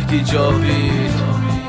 مهدی جاوید.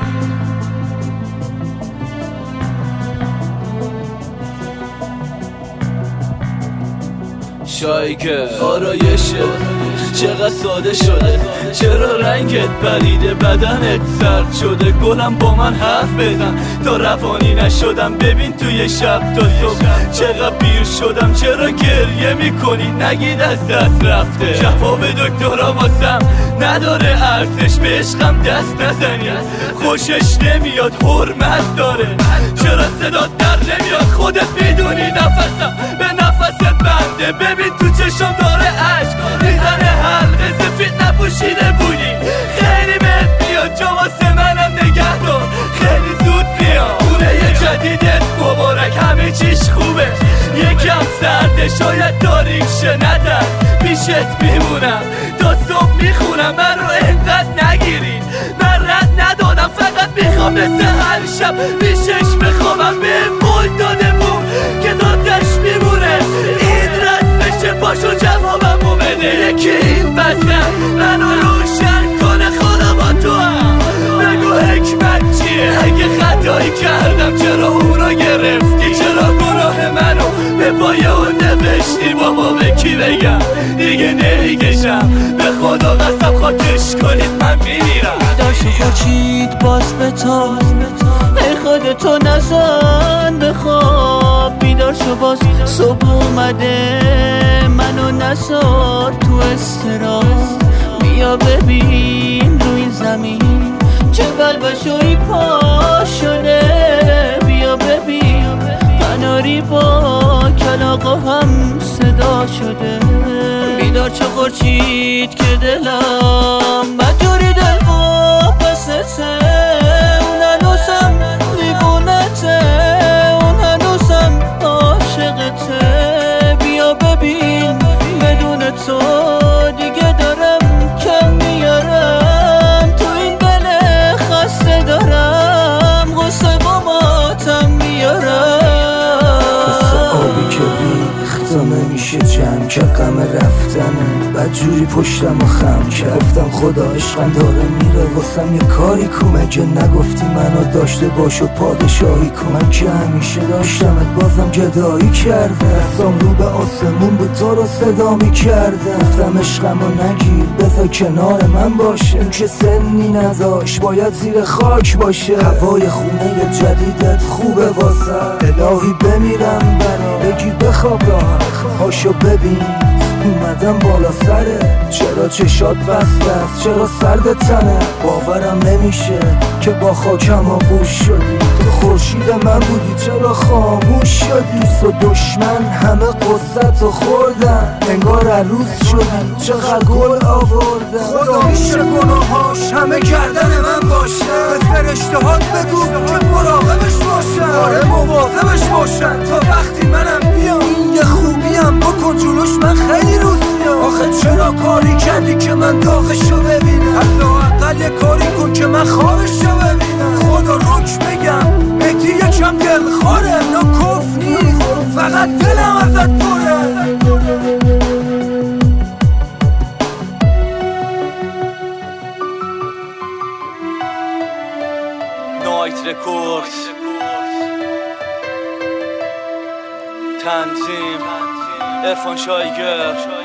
شایگه آرایشه چقدر ساده شده، چرا رنگت پریده، بدنت سرد شده. گلم با من حرف بزن تا روانی نشدم. ببین توی شب تا صبح چقدر پیر شدم. چرا گریه میکنی نگید از دست رفته. جواب دکترا واسم نداره ارزش، به عشقم دست نزنی خوشش نمیاد، حرمت داره. چرا صدات در نمیاد، خودت میدونی نفسم به نفست بنده. ببین تو چشم داره عشق میزنه، حلقه سفید نپوشیده بودی. خیلی بهت میاد جا واسه منم نگه دار، خیلی زود میاد. خونه جدیدت مبارک، همه چیش خوبه، یکم سرده شاید تاریک شه. ندر پیشت میمونم تا صبح میخونم. من رو اینقدر نگیرید، من رد ندادم، فقط میخوام مثل هر شب پیشش بخوابم. به قول داده بود که دادش میمونه، این رسمشه، پاشو جوابمو بده. یکی این بزن منو روشن کنه، خدا با تو هم بگو حکمت چیه. اگه خطایی کردم چرا اونو گرفتی، چرا گناه منو به پایه و نوشتی. بابا به کی بگم دیگه نمیکشم، به خدا قسم خاکش کنید من میمیرم. داشت خوچید باز به تا ای خودتو نزن بخواب. بیدار شو باز صبح اومده، منو نزار تو استراب. بیا ببین روی زمین چه بلبشوی پا شده. بیا ببین قناری با کلاغا هم صدا شده. بیدار چه خورشید که دلم مجوری دل واپسته. اون هنوزم دیوونته، اون هنوزم عاشقته. بیا ببین بدون تو دیگه دارم کم میارم. تو این دل خسته دارم غصه با ماتم میارم. مثل آبی که ریخت و نمیشه جمع که غم رفتنه. بدجوری پشتم و خم کرد، گفتم خدا عشقم داره میره واسم یه کاری کن. مگه نگفتی منو داشته باش و پادشاهی کن. من که همیشه داشتمت بازم جدایی کرده. دستام رو به آسمون بود تو رو صدا میکرده. گفتم عشقمو نگیر بذار کنار من باشه. اون که سنی نداشت باید زیر خاک باشه. هوای خونه جدیدت خوبه واسه. الهی بمیرم برا بگی بخواب راحت. پاشو ببین اومدم بالا سره، چرا چشات بسته است، چرا سرد تنه. باورم نمیشه که با خاکم آغوش شدی. تو خورشید من بودی چرا خاموش شدی. دوست و دشمن همه قصتو خوردن، انگار عروس شدی چقدر گل آوردن. خدا میشه گناهاش همه گردن من باشه. به فرشتهات بگو که مراقبش باشن، آره مواظبش باشن تا وقتی منم بیام. این یه خوبیم بکن جلوش من خیلی روسیام. آخه چرا کاری کردی که من داغشو ببینم؟ حداقل یه کاری کن که من خوابشو ببینم. خدا رک بگم مهدی یکم دلخوره، نه کف نیست فقط دلم ازت پره. نایت رکورد تنظیم عرفان شایگر.